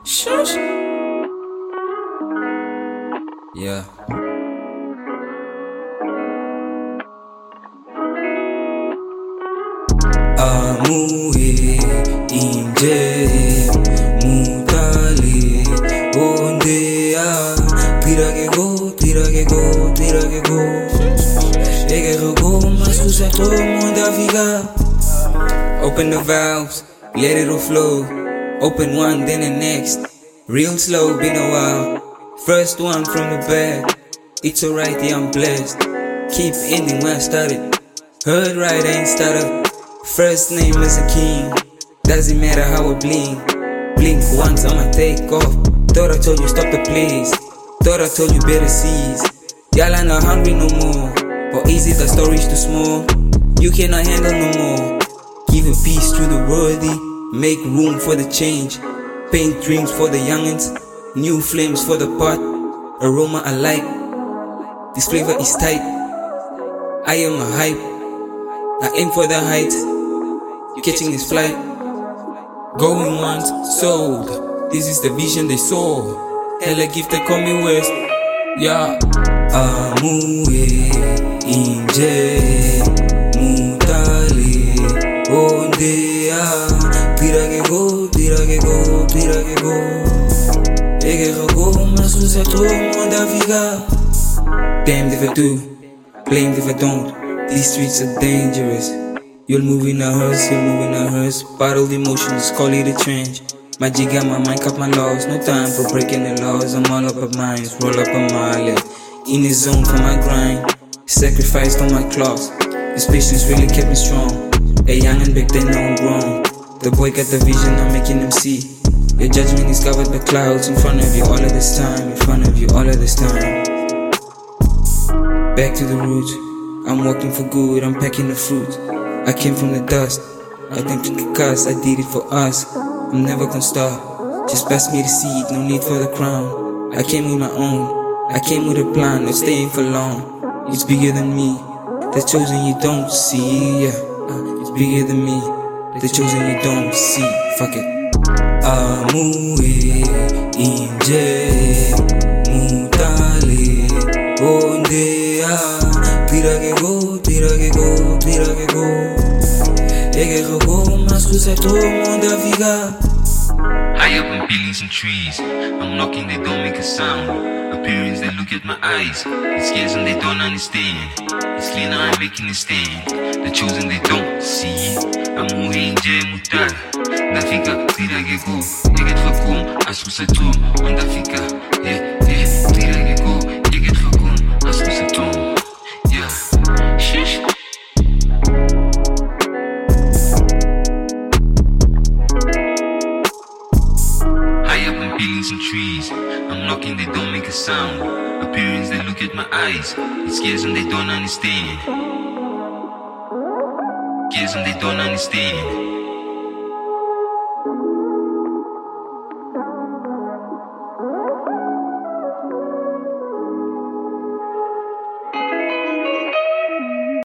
Shush. Yeah. Amuhe inje mutale ondea tirage go Ege go mas usa todo mundo viga. Open the valves, let it all flow. Open one, then the next. Real slow, been a while. First one from the back. It's alright, yeah, I'm blessed. Keep ending where I started. Heard right, I ain't started. First name is a king. Doesn't matter how I blink. Blink once, I'ma take off. Thought I told you stop the plays. Thought I told you better seize. Y'all are not hungry no more. Or easy, the story's too small. You cannot handle no more. Give a peace to the worthy. Make room for the change. Paint dreams for the youngins. New flames for the pot. Aroma I like. This flavor is tight. I am a hype. I aim for the heights. You catching this flight. Going once, sold. This is the vision they saw. Hella gift they call me West. Yeah. Amuhe inje mutale ondea tirage go Ege go mas usa todo mundo viga. Damned if I do, blamed if I don't. These streets are dangerous. You'll move in a hearse. Bottled emotions, call it a trench. My G got my mind, cut my laws. No time for breaking the laws. I'm all up at mines, roll up a mile. In the zone for my grind. Sacrificed on my claws. This patience really kept me strong. A young and back then, now I'm grown. The boy got the vision, I'm making them see. Your judgment is covered by clouds. In front of you all of this time. Back to the roots. I'm walking for good, I'm packing the fruit. I came from the dust. I think to the cuss, I did it for us. I'm never gonna stop. Just pass me the seed, no need for the crown. I came with my own. I came with a plan, not staying for long. It's bigger than me. The chosen you don't see, yeah. It's bigger than me. The chosen you don't see. Fuck it. Amuhe inje mutale ondea tirage go Ege go mas usa todo mundo viga. High up in buildings and trees, I'm knocking, they don't make a sound. Appearance, they look at my eyes. It scares them, they don't understand. It's cleaner, I'm making a stand. The chosen, they don't see. Amuhe inje mutale Nafika, tirage go Ege go, asusa tu Onda fika, tirage go Ege go, asusa tu Yeah, shish. High up in buildings and trees, I'm knocking, they don't make a sound. Appearance, they look at my eyes. It scares them, they don't understand. Scares them, they don't understand.